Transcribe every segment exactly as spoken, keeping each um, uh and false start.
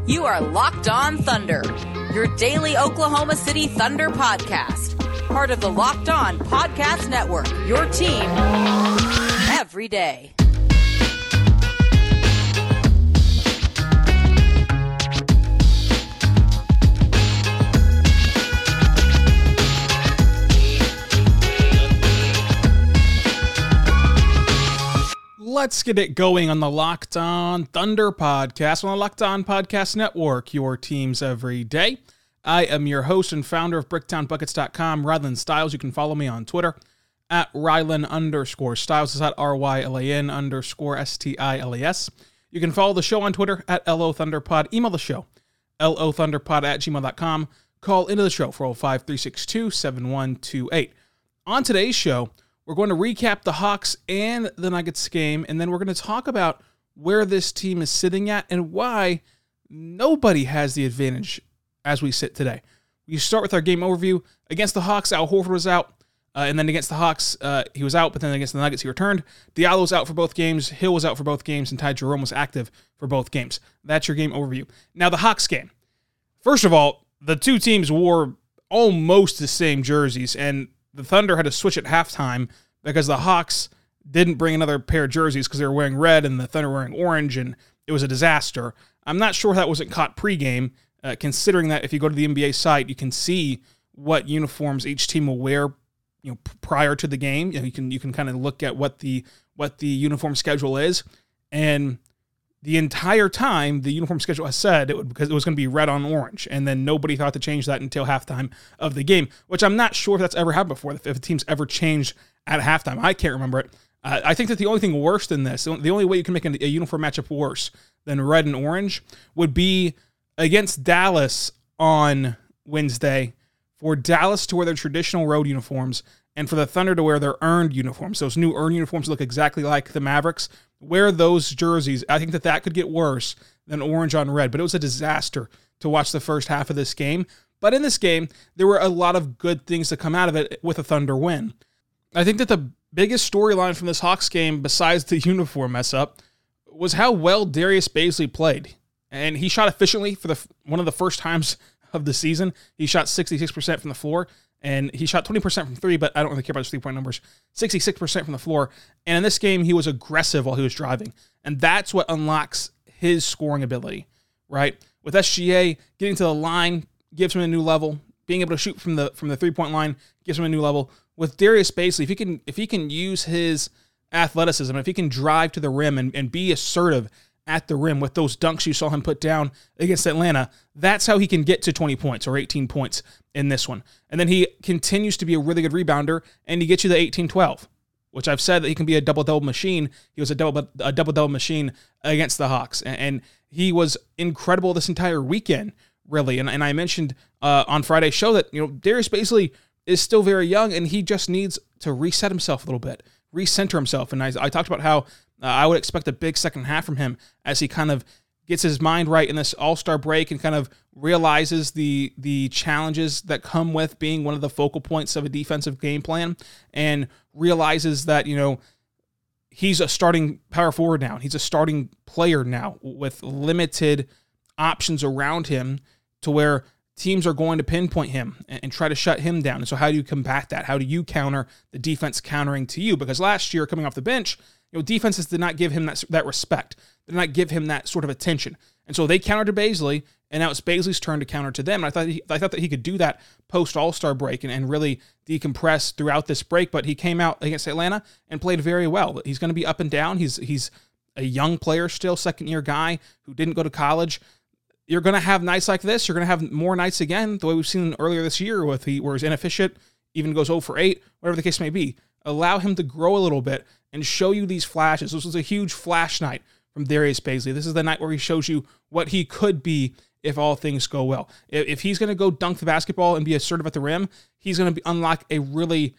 You are Locked On Thunder, your daily Oklahoma City Thunder podcast. Part of the Locked On Podcast Network, your team every day. Let's get it going on the Locked On Thunder podcast on the Locked On Podcast Network, your teams every day. I am your host and founder of Bricktown Buckets dot com, Rylan Stiles. You can follow me on Twitter at Rylan underscore Stiles. It's at R Y L A N underscore S T I L E S. You can follow the show on Twitter at L O Thunderpod. Email the show, L O Thunderpod at gmail dot com. Call into the show, four oh five, three six two, seven one two eight. On today's show, we're going to recap the Hawks and the Nuggets game, and then we're going to talk about where this team is sitting at and why nobody has the advantage as we sit today. We start with our game overview. Against the Hawks, Al Horford was out, uh, and then against the Hawks, uh, he was out, but then against the Nuggets, he returned. Diallo was out for both games, Hill was out for both games, and Ty Jerome was active for both games. That's your game overview. Now, the Hawks game. First of all, the two teams wore almost the same jerseys, and the Thunder had to switch at halftime because the Hawks didn't bring another pair of jerseys because they were wearing red and the Thunder were wearing orange, and it was a disaster. I'm not sure that wasn't caught pregame, uh, considering that if you go to the N B A site, you can see what uniforms each team will wear, you know, prior to the game. You know, you can you can kind of look at what the what the uniform schedule is, and the entire time, the uniform schedule has said it would, because it was going to be red on orange, and then nobody thought to change that until halftime of the game, which I'm not sure if that's ever happened before, if a team's ever changed at halftime. I can't remember it. Uh, I think that the only thing worse than this, the only way you can make a, a uniform matchup worse than red and orange would be against Dallas on Wednesday, for Dallas to wear their traditional road uniforms and for the Thunder to wear their earned uniforms. Those new earned uniforms look exactly like the Mavericks. Wear those jerseys. I think that that could get worse than orange on red, but it was a disaster to watch the first half of this game. But in this game, there were a lot of good things to come out of it with a Thunder win. I think that the biggest storyline from this Hawks game, besides the uniform mess up, was how well Darius Bazley played. And he shot efficiently for the one of the first times of the season. He shot sixty-six percent from the floor, and he shot twenty percent from three, but I don't really care about his three-point numbers. sixty-six percent from the floor. And in this game, he was aggressive while he was driving. And that's what unlocks his scoring ability, right? With S G A, getting to the line gives him a new level. Being able to shoot from the from the three-point line gives him a new level. With Darius Bazley, if he can if he can use his athleticism, if he can drive to the rim and, and be assertive at the rim with those dunks you saw him put down against Atlanta, that's how he can get to twenty points or eighteen points in this one. And then he continues to be a really good rebounder, and he gets you the eighteen twelve, which I've said that he can be a double-double machine. He was a double a double-double machine against the Hawks, and, and he was incredible this entire weekend, really. And, and I mentioned uh, on Friday's show that, you know, Darius Bazley is still very young, and he just needs to reset himself a little bit, recenter himself. And I, I talked about how Uh, I would expect a big second half from him as he kind of gets his mind right in this all-star break and kind of realizes the the challenges that come with being one of the focal points of a defensive game plan, and realizes that, you know, he's a starting power forward now. He's a starting player now with limited options around him to where teams are going to pinpoint him and, and try to shut him down. And so how do you combat that? How do you counter the defense countering to you? Because last year, coming off the bench, you know, defenses did not give him that that respect. Did not give him that sort of attention. And so they countered to Bazley, and now it's Bazley's turn to counter to them. And I thought he, I thought that he could do that post All-Star break and, and really decompress throughout this break. But he came out against Atlanta and played very well. He's going to be up and down. He's he's a young player still, second-year guy who didn't go to college. You're going to have nights like this. You're going to have more nights again, the way we've seen earlier this year, with he where he's inefficient, even goes oh for eight, whatever the case may be. Allow him to grow a little bit and show you these flashes. This was a huge flash night from Darius Bazley. This is the night where he shows you what he could be if all things go well. If, if he's going to go dunk the basketball and be assertive at the rim, he's going to unlock a really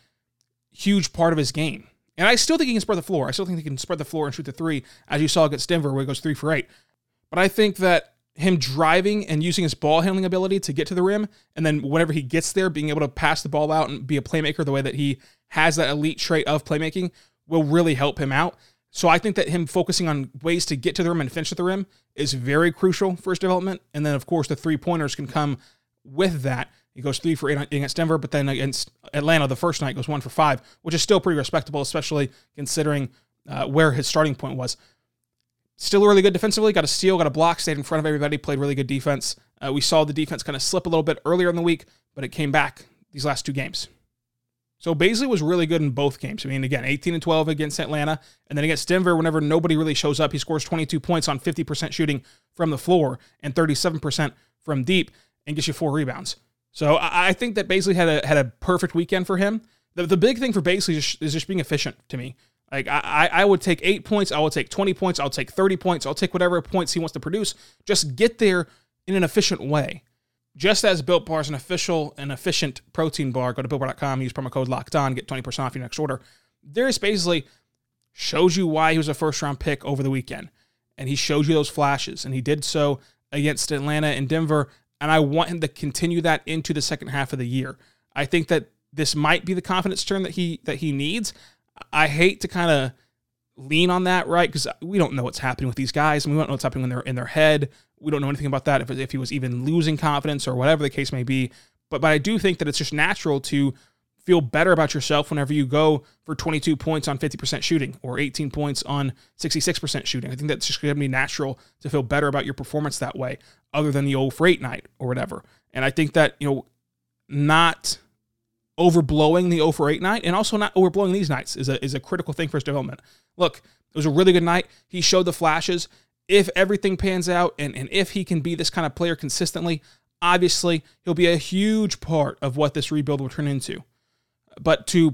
huge part of his game. And I still think he can spread the floor. I still think he can spread the floor and shoot the three, as you saw against Denver, where he goes three for eight. But I think that him driving and using his ball handling ability to get to the rim, and then whenever he gets there, being able to pass the ball out and be a playmaker the way that he has that elite trait of playmaking, will really help him out. So I think that him focusing on ways to get to the rim and finish at the rim is very crucial for his development. And then, of course, the three-pointers can come with that. He goes three for eight against Denver, but then against Atlanta the first night goes one for five, which is still pretty respectable, especially considering uh, where his starting point was. Still really good defensively, got a steal, got a block, stayed in front of everybody, played really good defense. Uh, we saw the defense kind of slip a little bit earlier in the week, but it came back these last two games. So Bazley was really good in both games. I mean, again, eighteen and twelve against Atlanta, and then against Denver, whenever nobody really shows up, he scores twenty-two points on fifty percent shooting from the floor and thirty-seven percent from deep and gets you four rebounds. So I think that Bazley had a had a perfect weekend for him. The, the big thing for Bazley is, is just being efficient to me. Like I, I would take eight points, I would take twenty points, I'll take thirty points, I'll take whatever points he wants to produce. Just get there in an efficient way. Just as Built Bar is an official and efficient protein bar, go to built bar dot com, use promo code LOCKEDON, get twenty percent off your next order. Darius Bazley shows you why he was a first-round pick over the weekend, and he showed you those flashes, and he did so against Atlanta and Denver, and I want him to continue that into the second half of the year. I think that this might be the confidence turn that he that he needs. I hate to kind of lean on that, right? Because we don't know what's happening with these guys, and we don't know what's happening in their in their head. We don't know anything about that, if, if he was even losing confidence or whatever the case may be. But, but I do think that it's just natural to feel better about yourself whenever you go for twenty-two points on fifty percent shooting or eighteen points on sixty-six percent shooting. I think that's just going to be natural to feel better about your performance that way, other than the oh for eight night or whatever. And I think that, you know, not overblowing the oh for eight night and also not overblowing these nights is a, is a critical thing for his development. Look, it was a really good night. He showed the flashes. If everything pans out and, and if he can be this kind of player consistently, obviously he'll be a huge part of what this rebuild will turn into. But to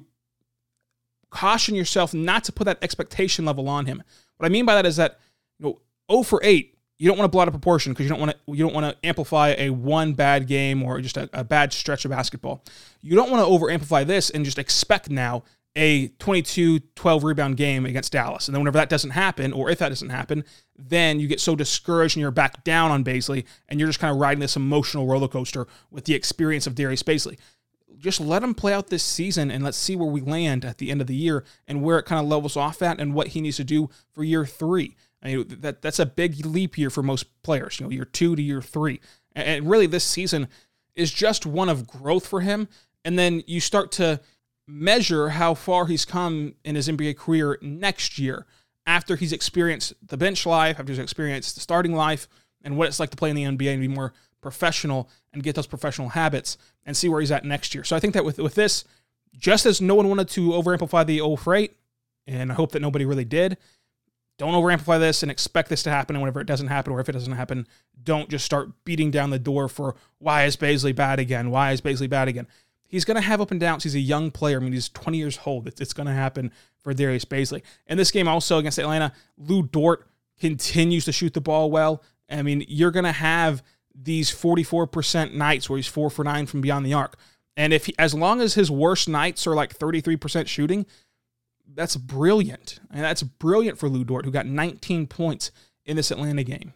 caution yourself not to put that expectation level on him. What I mean by that is that, you know, oh for eight, you don't want to blow out of proportion because you don't want to you don't want to amplify a one bad game or just a, a bad stretch of basketball. You don't want to over amplify this and just expect now a twenty-two twelve rebound game against Dallas. And then whenever that doesn't happen, or if that doesn't happen, then you get so discouraged and you're back down on Bazley and you're just kind of riding this emotional roller coaster with the experience of Darius Bazley. Just let him play out this season and let's see where we land at the end of the year and where it kind of levels off at and what he needs to do for year three. I mean, that that's a big leap year for most players, you know, year two to year three. And really this season is just one of growth for him. And then you start to measure how far he's come in his N B A career next year after he's experienced the bench life, after he's experienced the starting life, and what it's like to play in the N B A and be more professional and get those professional habits and see where he's at next year. So I think that with, with this, just as no one wanted to over-amplify the oh for eight, and I hope that nobody really did, don't over-amplify this and expect this to happen, and whenever it doesn't happen or if it doesn't happen, don't just start beating down the door for why is Bazley bad again? Why is Bazley bad again? He's going to have up and downs. He's a young player. I mean, he's twenty years old. It's, it's going to happen for Darius Bazley. And this game also against Atlanta, Lu Dort continues to shoot the ball well. I mean, you're going to have these forty-four percent nights where he's four for nine from beyond the arc. And if he, as long as his worst nights are like thirty-three percent shooting, that's brilliant. And that's brilliant for Lu Dort, who got nineteen points in this Atlanta game.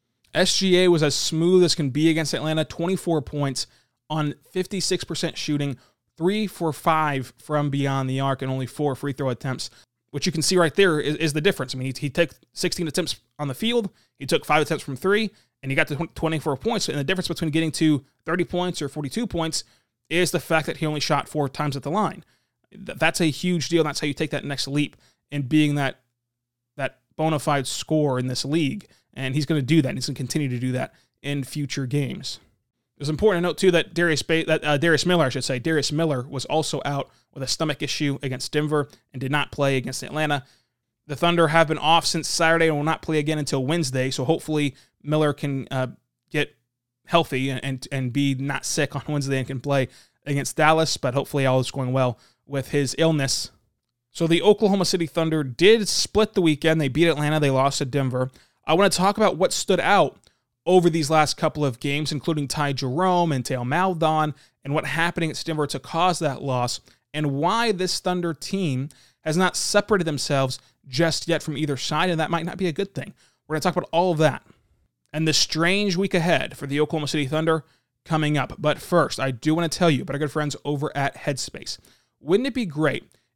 S G A was as smooth as can be against Atlanta, twenty-four points on fifty-six percent shooting, three for five from beyond the arc, and only four free throw attempts, which you can see right there is, is the difference. I mean, he, he took sixteen attempts on the field, he took five attempts from three, and he got to twenty-four points. And the difference between getting to thirty points or forty-two points is the fact that he only shot four times at the line. That's a huge deal. That's how you take that next leap in being that that bona fide scorer in this league. And he's going to do that. And he's going to continue to do that in future games. It's important to note, too, that Darius ba- that uh, Darius Miller, I should say, Darius Miller was also out with a stomach issue against Denver and did not play against Atlanta. The Thunder have been off since Saturday and will not play again until Wednesday, so hopefully Miller can uh, get healthy and, and and be not sick on Wednesday and can play against Dallas, but hopefully all is going well with his illness. So the Oklahoma City Thunder did split the weekend. They beat Atlanta. They lost to Denver. I want to talk about what stood out over these last couple of games, including Ty Jerome and Theo Maledon, and what happened against Denver to cause that loss, and why this Thunder team has not separated themselves just yet from either side, and that might not be a good thing. We're going to talk about all of that and the strange week ahead for the Oklahoma City Thunder coming up. But first, I do want to tell you about our good friends over at Headspace. Wouldn't it be great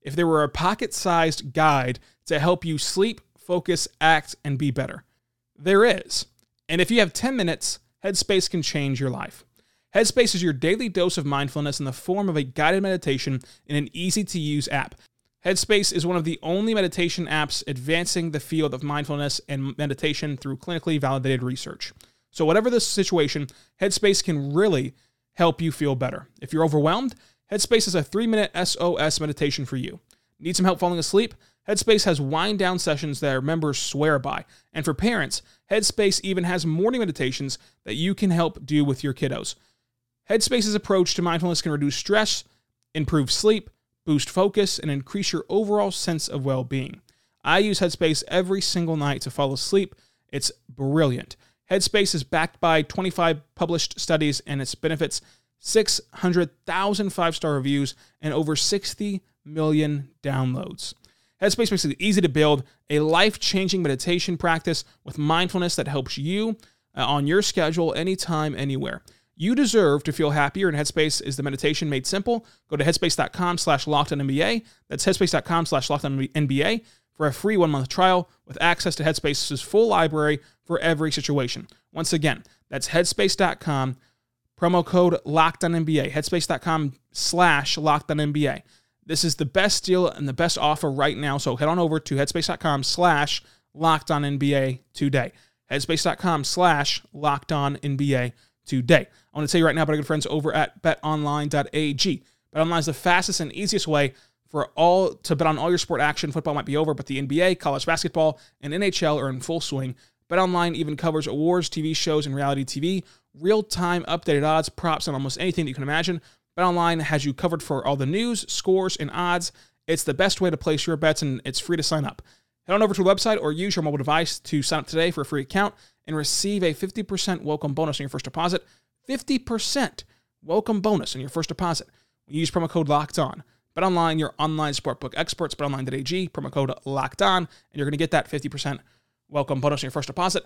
if there were a pocket-sized guide to help you sleep, focus, act, and be better. There is. And if you have ten minutes, Headspace can change your life. Headspace is your daily dose of mindfulness in the form of a guided meditation in an easy-to-use app. Headspace is one of the only meditation apps advancing the field of mindfulness and meditation through clinically validated research. So whatever the situation, Headspace can really help you feel better. If you're overwhelmed, Headspace is a three-minute S O S meditation for you. Need some help falling asleep? Headspace has wind-down sessions that our members swear by. And for parents, Headspace even has morning meditations that you can help do with your kiddos. Headspace's approach to mindfulness can reduce stress, improve sleep, boost focus, and increase your overall sense of well-being. I use Headspace every single night to fall asleep. It's brilliant. Headspace is backed by twenty-five published studies, and its benefits six hundred thousand five-star reviews and over sixty million downloads. Headspace makes it easy to build a life-changing meditation practice with mindfulness that helps you uh, on your schedule, anytime, anywhere. You deserve to feel happier, and Headspace is the meditation made simple. Go to headspace.com slash LockedOnNBA. That's headspace.com slash LockedOnNBA for a free one-month trial with access to Headspace's full library for every situation. Once again, that's headspace.com, promo code LockedOnNBA, headspace.com slash LockedOnNBA. This is the best deal and the best offer right now, so head on over to headspace.com slash LockedOnNBA today. Headspace.com slash LockedOnNBA today. I want to tell you right now about our good friends over at bet online dot a g. BetOnline is the fastest and easiest way for all to bet on all your sport action. Football might be over, but the N B A, college basketball, and N H L are in full swing. BetOnline even covers awards, T V shows, and reality T V. Real-time updated odds, props, and almost anything that you can imagine. BetOnline has you covered for all the news, scores, and odds. It's the best way to place your bets, and it's free to sign up. Head on over to the website or use your mobile device to sign up today for a free account and receive a fifty percent welcome bonus on your first deposit. fifty percent welcome bonus on your first deposit. Use promo code LOCKEDON. BetOnline, your online sportbook experts, bet online dot a g, promo code LOCKEDON, and you're going to get that fifty percent welcome bonus on your first deposit.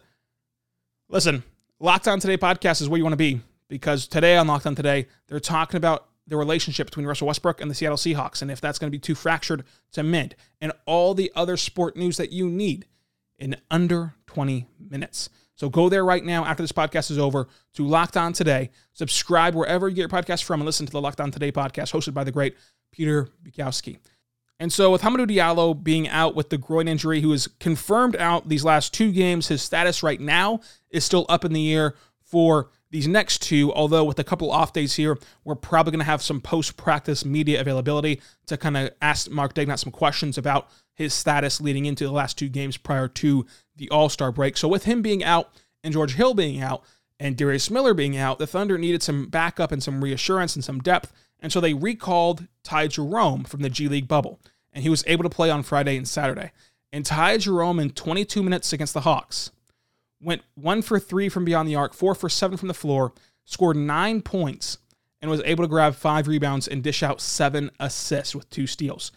Listen, Locked On Today podcast is where you want to be, because today on Locked On Today, they're talking about the relationship between Russell Westbrook and the Seattle Seahawks, and if that's going to be too fractured to mend, and all the other sport news that you need in under twenty minutes. So go there right now after this podcast is over to Locked On Today. Subscribe wherever you get your podcast from and listen to the Locked On Today podcast hosted by the great Peter Bukowski. And so with Hamidou Diallo being out with the groin injury, who is confirmed out these last two games, his status right now is still up in the air for these next two, although with a couple off days here, we're probably going to have some post-practice media availability to kind of ask Mark Daigneault some questions about his status leading into the last two games prior to the All-Star break. So with him being out and George Hill being out and Darius Miller being out, the Thunder needed some backup and some reassurance and some depth, and so they recalled Ty Jerome from the G League bubble, and he was able to play on Friday and Saturday. And Ty Jerome in twenty-two minutes against the Hawks went one for three from beyond the arc, four for seven from the floor, scored nine points, and was able to grab five rebounds and dish out seven assists with two steals.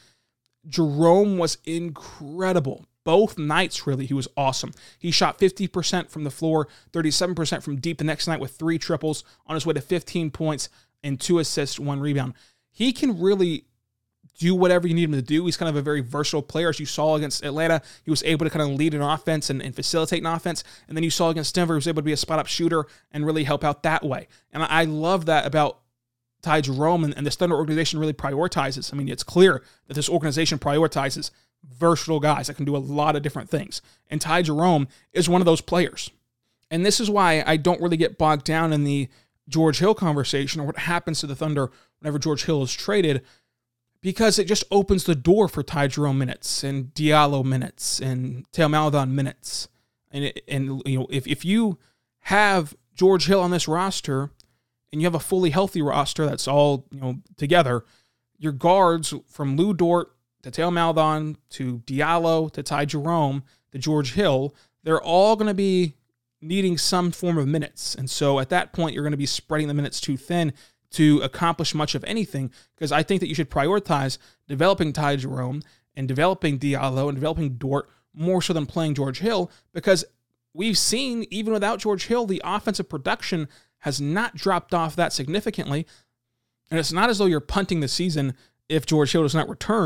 Jerome was incredible. Both nights, really, he was awesome. He shot fifty percent from the floor, thirty-seven percent from deep the next night with three triples, on his way to fifteen points and two assists, one rebound. He can really do whatever you need him to do. He's kind of a very versatile player. As you saw against Atlanta, he was able to kind of lead an offense and, and facilitate an offense. And then you saw against Denver, he was able to be a spot-up shooter and really help out that way. And I, I love that about Ty Jerome, and, and this Thunder organization really prioritizes. I mean, it's clear that this organization prioritizes versatile guys that can do a lot of different things. And Ty Jerome is one of those players. And this is why I don't really get bogged down in the George Hill conversation or what happens to the Thunder whenever George Hill is traded, because it just opens the door for Ty Jerome minutes and Diallo minutes and Theo Maledon minutes. And, it, and you know, if, if you have George Hill on this roster and you have a fully healthy roster that's all, you know, together, your guards from Lou Dort to Theo Maledon to Diallo to Ty Jerome to George Hill, they're all going to be needing some form of minutes. And so at that point, you're going to be spreading the minutes too thin to accomplish much of anything, because I think that you should prioritize developing Ty Jerome and developing Diallo and developing Dort more so than playing George Hill, because we've seen, even without George Hill, the offensive production has not dropped off that significantly. And it's not as though you're punting the season if George Hill does not return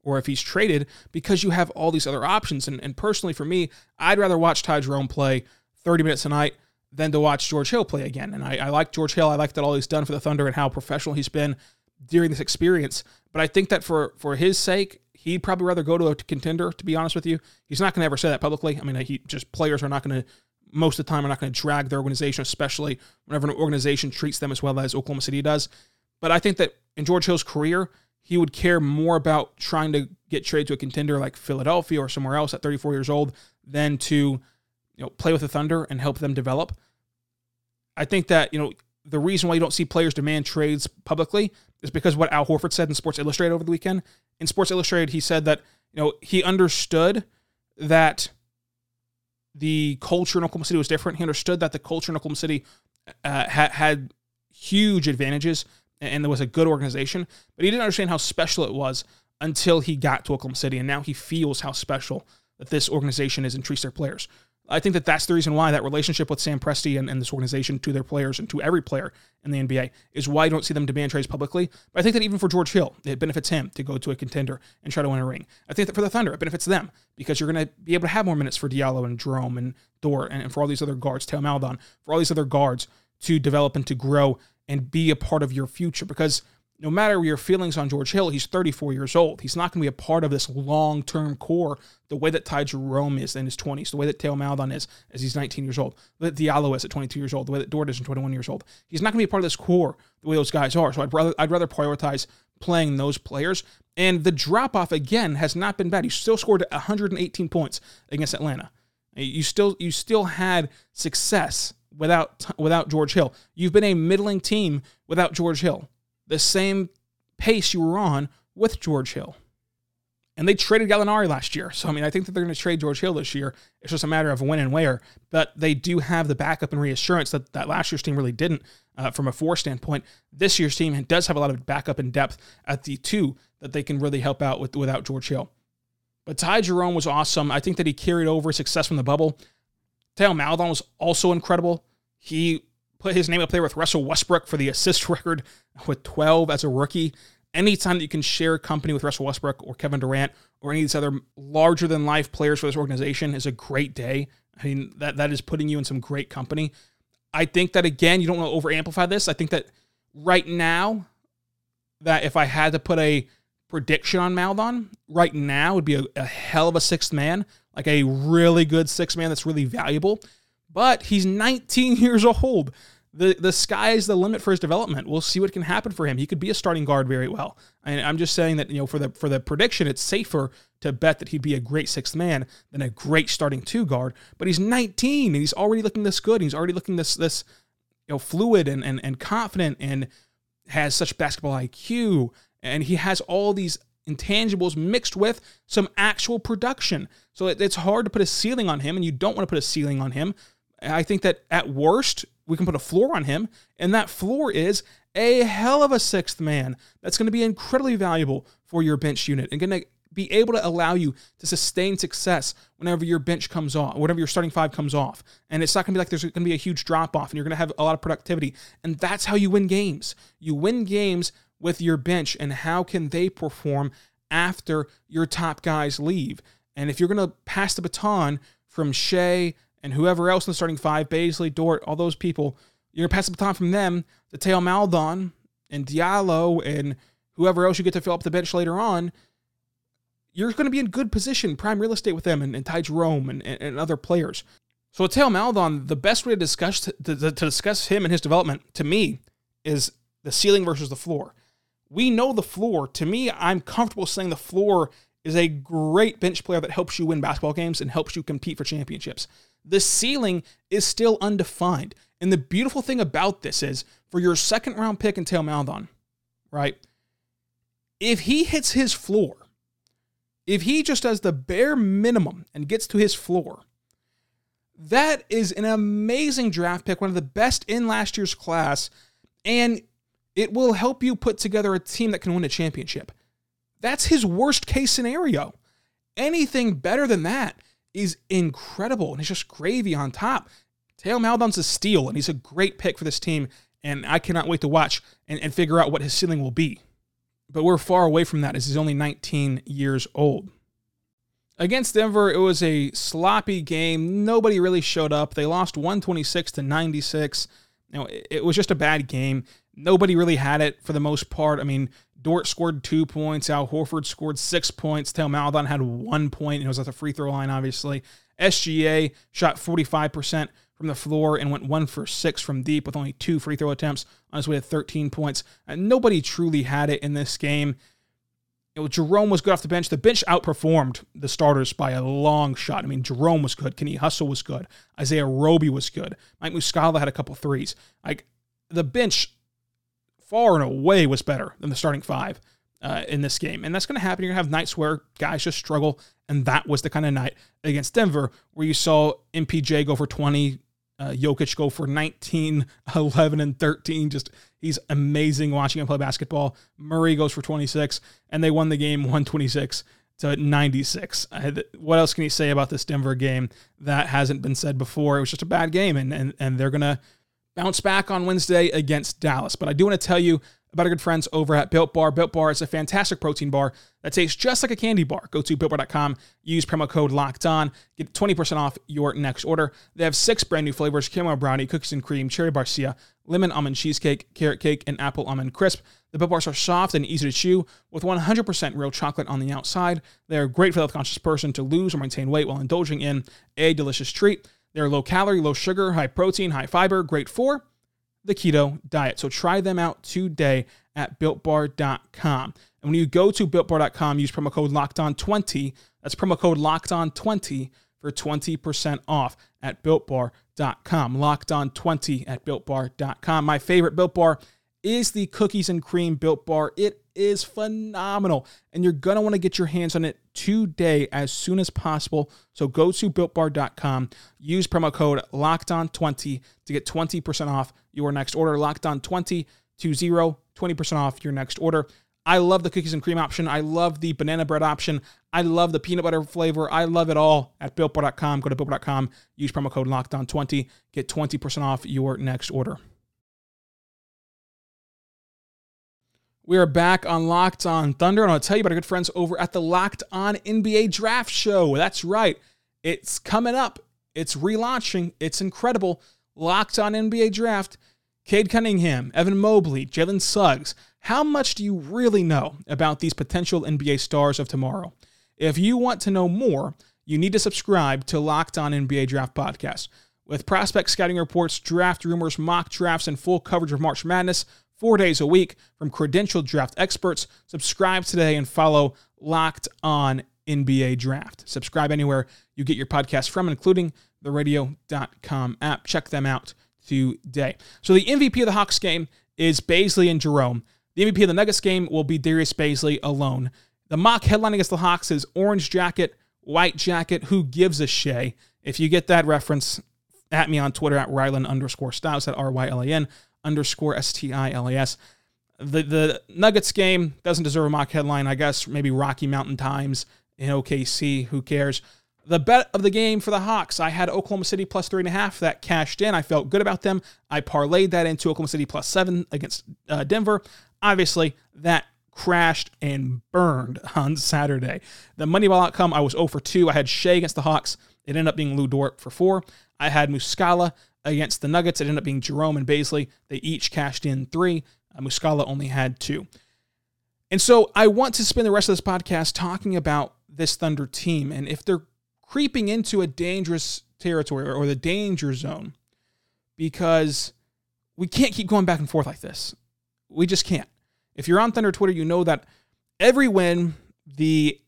or if he's traded, because you have all these other options. And, and personally, for me, I'd rather watch Ty Jerome play thirty minutes a night than to watch George Hill play again. And I, I like George Hill. I like that all he's done for the Thunder and how professional he's been during this experience. But I think that for, for his sake, he'd probably rather go to a contender, to be honest with you. He's not going to ever say that publicly. I mean, he just players are not going to, most of the time, are not going to drag their organization, especially whenever an organization treats them as well as Oklahoma City does. But I think that in George Hill's career, he would care more about trying to get traded to a contender like Philadelphia or somewhere else at thirty-four years old than to, you know, play with the Thunder and help them develop. I think that, you know, the reason why you don't see players demand trades publicly is because of what Al Horford said in Sports Illustrated over the weekend. In Sports Illustrated, he said that, you know, he understood that the culture in Oklahoma City was different. He understood that the culture in Oklahoma City uh, ha- had huge advantages and there was a good organization, but he didn't understand how special it was until he got to Oklahoma City, and now he feels how special that this organization is and treats their players. I think that that's the reason why that relationship with Sam Presti and, and this organization to their players and to every player in the N B A is why you don't see them demand trades publicly. But I think that even for George Hill, it benefits him to go to a contender and try to win a ring. I think that for the Thunder, it benefits them because you're going to be able to have more minutes for Diallo and Jerome and Dort and, and for all these other guards, Theo Maledon, for all these other guards to develop and to grow and be a part of your future. Because no matter your feelings on George Hill, he's thirty-four years old. He's not going to be a part of this long-term core the way that Ty Jerome is in his twenties, the way that Theo Maledon is as he's nineteen years old, the way that Diallo is at twenty-two years old, the way that Dort is at twenty-one years old. He's not going to be a part of this core the way those guys are. So I'd rather I'd rather prioritize playing those players. And the drop-off, again, has not been bad. You still scored one hundred eighteen points against Atlanta. You still you still had success without without George Hill. You've been a middling team without George Hill. The same pace you were on with George Hill. And they traded Gallinari last year. So, I mean, I think that they're going to trade George Hill this year. It's just a matter of when and where. But they do have the backup and reassurance that, that last year's team really didn't uh, from a four standpoint. This year's team does have a lot of backup and depth at the two that they can really help out with without George Hill. But Ty Jerome was awesome. I think that he carried over success from the bubble. Theo Maledon was also incredible. He put his name up there with Russell Westbrook for the assist record with twelve as a rookie. Anytime that you can share company with Russell Westbrook or Kevin Durant or any of these other larger-than-life players for this organization is a great day. I mean, that that is putting you in some great company. I think that, again, you don't want to over-amplify this. I think that right now, that if I had to put a prediction on Maledon, right now would be a, a hell of a sixth man, like a really good sixth man that's really valuable. But he's nineteen years old. The the sky is the limit for his development. We'll see what can happen for him. He could be a starting guard very well. And I'm just saying that, you know, for the for the prediction, it's safer to bet that he'd be a great sixth man than a great starting two guard. But he's nineteen and he's already looking this good. He's already looking this this you know fluid and and, and confident and has such basketball I Q. And he has all these intangibles mixed with some actual production. So it, it's hard to put a ceiling on him, and you don't want to put a ceiling on him. I think that at worst, we can put a floor on him, and that floor is a hell of a sixth man that's going to be incredibly valuable for your bench unit and going to be able to allow you to sustain success whenever your bench comes off, whenever your starting five comes off. And it's not going to be like there's going to be a huge drop-off, and you're going to have a lot of productivity. And that's how you win games. You win games with your bench, and how can they perform after your top guys leave. And if you're going to pass the baton from Shea and whoever else in the starting five, Baisley, Dort, all those people, you're going to pass the baton from them to Theo Maledon and Diallo and whoever else you get to fill up the bench later on, you're going to be in good position, prime real estate with them and, and Ty Jerome and, and, and other players. So with Theo Maledon, the best way to discuss to, to, to discuss him and his development, to me, is the ceiling versus the floor. We know the floor. To me, I'm comfortable saying the floor is a great bench player that helps you win basketball games and helps you compete for championships. The ceiling is still undefined. And the beautiful thing about this is, for your second round pick in Theo Maledon, right? If he hits his floor, if he just does the bare minimum and gets to his floor, that is an amazing draft pick, one of the best in last year's class, and it will help you put together a team that can win a championship. That's his worst case scenario. Anything better than that is incredible, and it's just gravy on top. Theo Maledon's a steal, and he's a great pick for this team, and I cannot wait to watch and, and figure out what his ceiling will be. but we're far away from that as he's only nineteen years old. Against Denver, it was a sloppy game. Nobody really showed up. They lost one twenty-six to ninety-six. You know, it was just a bad game. Nobody really had it for the most part. I mean, Dort scored two points. Al Horford scored six points. Theo Maledon had one point. It was at the free throw line, obviously. S G A shot forty-five percent from the floor and went one for six from deep with only two free throw attempts on his way to thirteen points. And nobody truly had it in this game. You know, Jerome was good off the bench. The bench outperformed the starters by a long shot. I mean, Jerome was good. Kenny Hustle was good. Isaiah Roby was good. Mike Muscala had a couple threes. Like, the bench far and away was better than the starting five uh, in this game. And that's going to happen. You're going to have nights where guys just struggle, and that was the kind of night against Denver where you saw M P J go for twenty, uh, Jokic go for nineteen, eleven, and thirteen. Just, he's amazing watching him play basketball. Murray goes for twenty-six, and they won the game one twenty-six to ninety-six. Uh, what else can you say about this Denver game that hasn't been said before? It was just a bad game, and and, and they're going to bounce back on Wednesday against Dallas. But I do want to tell you about our good friends over at Built Bar. Built Bar is a fantastic protein bar that tastes just like a candy bar. Go to built bar dot com, use promo code LOCKEDON, get twenty percent off your next order. They have six brand new flavors: caramel brownie, cookies and cream, cherry barcia, lemon almond cheesecake, carrot cake, and apple almond crisp. The Built Bars are soft and easy to chew with one hundred percent real chocolate on the outside. They are great for the health-conscious person to lose or maintain weight while indulging in a delicious treat. They're low-calorie, low-sugar, high-protein, high-fiber, great for the keto diet. So try them out today at built bar dot com. And when you go to built bar dot com, use promo code locked on twenty. That's promo code locked on twenty for twenty percent off at built bar dot com. locked on twenty at built bar dot com. My favorite Built Bar is the cookies and cream Built Bar. It is phenomenal, and you're going to want to get your hands on it today as soon as possible. So go to built bar dot com, use promo code locked on twenty to get twenty percent off your next order. locked on twenty, twenty, twenty percent off your next order. I love the cookies and cream option. I love the banana bread option. I love the peanut butter flavor. I love it all at built bar dot com. Go to built bar dot com, use promo code locked on twenty, get twenty percent off your next order. We are back on Locked On Thunder, and I'll tell you about our good friends over at the Locked On N B A Draft Show. That's right. It's coming up. It's relaunching. It's incredible. Locked On N B A Draft. Cade Cunningham, Evan Mobley, Jalen Suggs. How much do you really know about these potential N B A stars of tomorrow? If you want to know more, you need to subscribe to Locked On N B A Draft Podcast. With prospect scouting reports, draft rumors, mock drafts, and full coverage of March Madness, four days a week from credentialed draft experts. Subscribe today and follow Locked On N B A Draft. Subscribe anywhere you get your podcast from, including the radio dot com app. Check them out today. So the M V P of the Hawks game is Bazley and Jerome. The M V P of the Nuggets game will be Darius Bazley alone. The mock headline against the Hawks is orange jacket, white jacket, who gives a shay? If you get that reference, at me on Twitter at Rylan underscore Styles, at R Y L A N underscore S T I L A S. The the Nuggets game doesn't deserve a mock headline. I guess maybe Rocky Mountain Times in O K C. Who cares? The bet of the game for the Hawks, I had Oklahoma City plus three and a half. That cashed in. I felt good about them. I parlayed that into Oklahoma City plus seven against uh, Denver. Obviously, that crashed and burned on Saturday. The Moneyball outcome, I was zero for two. I had Shea against the Hawks. It ended up being Lou Dort for four. I had Muscala against the Nuggets. It ended up being Jerome and Bazley. They each cashed in three. Uh, Muscala only had two. And so I want to spend the rest of this podcast talking about this Thunder team and if they're creeping into a dangerous territory or the danger zone, because we can't keep going back and forth like this. We just can't. If you're on Thunder Twitter, you know that every win, the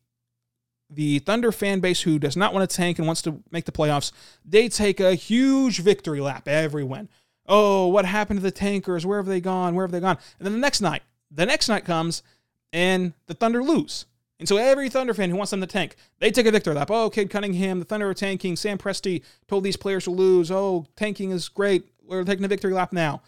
The Thunder fan base who does not want to tank and wants to make the playoffs, they take a huge victory lap every win. Oh, what happened to the tankers? Where have they gone? Where have they gone? And then the next night, the next night comes and the Thunder lose. And so every Thunder fan who wants them to tank, they take a victory lap. Oh, Cade Cunningham, the Thunder are tanking. Sam Presti told these players to lose. Oh, tanking is great. We're taking a victory lap now.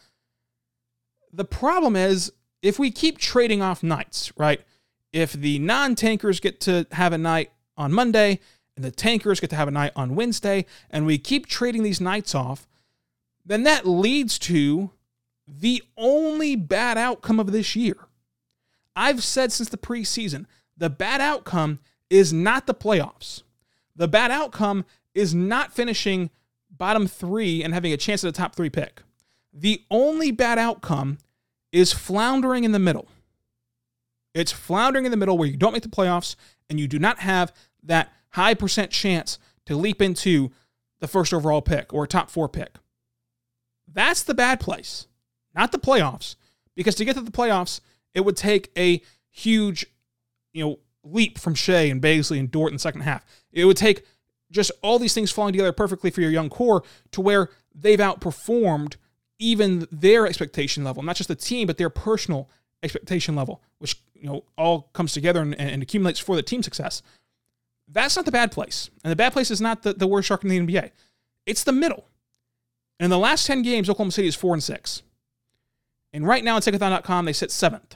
The problem is, if we keep trading off nights, right? If the non-tankers get to have a night on Monday and the tankers get to have a night on Wednesday, and we keep trading these nights off, then that leads to the only bad outcome of this year. I've said since the preseason, the bad outcome is not the playoffs. The bad outcome is not finishing bottom three and having a chance at a top three pick. The only bad outcome is floundering in the middle. It's floundering in the middle where you don't make the playoffs and you do not have that high percent chance to leap into the first overall pick or a top four pick. That's the bad place, not the playoffs. Because to get to the playoffs, it would take a huge, you know, leap from Shea and Bazley and Dort in the second half. It would take just all these things falling together perfectly for your young core to where they've outperformed even their expectation level, not just the team, but their personal expectation level, which, you know, all comes together and, and accumulates for the team success. That's not the bad place. And the bad place is not the, the worst shark in the N B A. It's the middle. And in the last ten games, Oklahoma City is four and six. And right now on Tankathon dot com, they sit seventh.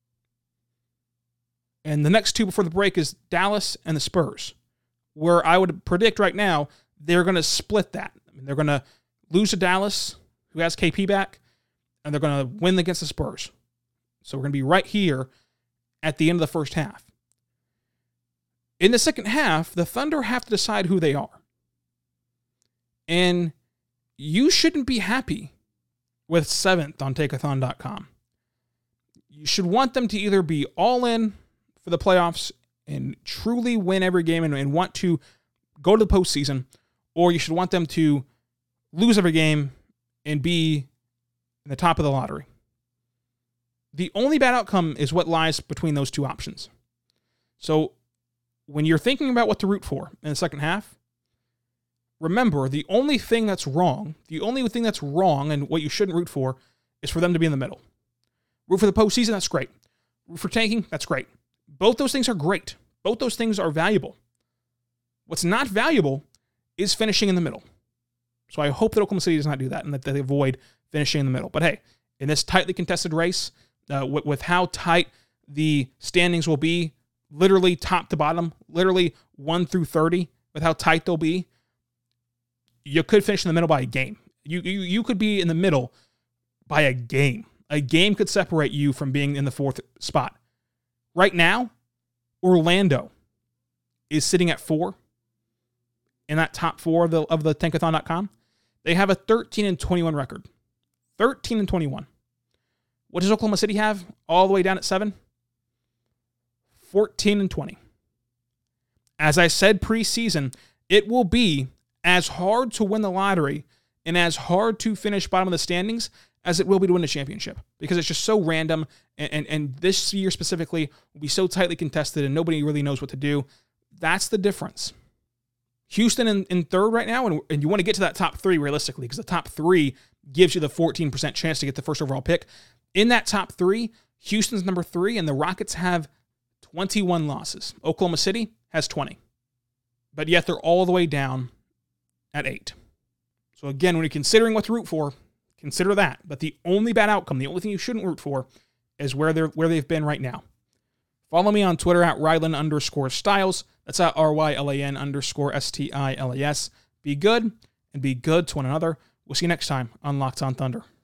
And the next two before the break is Dallas and the Spurs, where I would predict right now they're going to split that. I mean, they're going to lose to Dallas, who has K P back, and they're going to win against the Spurs. So we're going to be right here at the end of the first half. In the second half, the Thunder have to decide who they are. And you shouldn't be happy with seventh on Tankathon dot com. You should want them to either be all in for the playoffs and truly win every game and, and want to go to the postseason, or you should want them to lose every game and be in the top of the lottery. The only bad outcome is what lies between those two options. So when you're thinking about what to root for in the second half, remember, the only thing that's wrong, the only thing that's wrong and what you shouldn't root for is for them to be in the middle. Root for the postseason, that's great. Root for tanking, that's great. Both those things are great. Both those things are valuable. What's not valuable is finishing in the middle. So I hope that Oklahoma City does not do that and that they avoid finishing in the middle. But hey, in this tightly contested race, uh, with, with how tight the standings will be, literally top to bottom, literally one through thirty, with how tight they'll be, you could finish in the middle by a game. You, you you could be in the middle by a game. A game could separate you from being in the fourth spot. Right now, Orlando is sitting at four in that top four of the of the Tankathon dot com. They have a thirteen and twenty-one record. thirteen and twenty-one. What does Oklahoma City have all the way down at seven? fourteen and twenty. As I said preseason, it will be as hard to win the lottery and as hard to finish bottom of the standings as it will be to win the championship, because it's just so random, and, and, and this year specifically will be so tightly contested and nobody really knows what to do. That's the difference. Houston in, in third right now, and, and you want to get to that top three realistically, because the top three gives you the fourteen percent chance to get the first overall pick. In that top three, Houston's number three, and the Rockets have twenty-one losses. Oklahoma City has twenty. But yet they're all the way down at eight. So again, when you're considering what to root for, consider that. But the only bad outcome, the only thing you shouldn't root for, is where they're where they've been right now. Follow me on Twitter at Rylan underscore Styles. That's at R Y L A N underscore S T I L A S. Be good and be good to one another. We'll see you next time on Locked On Thunder.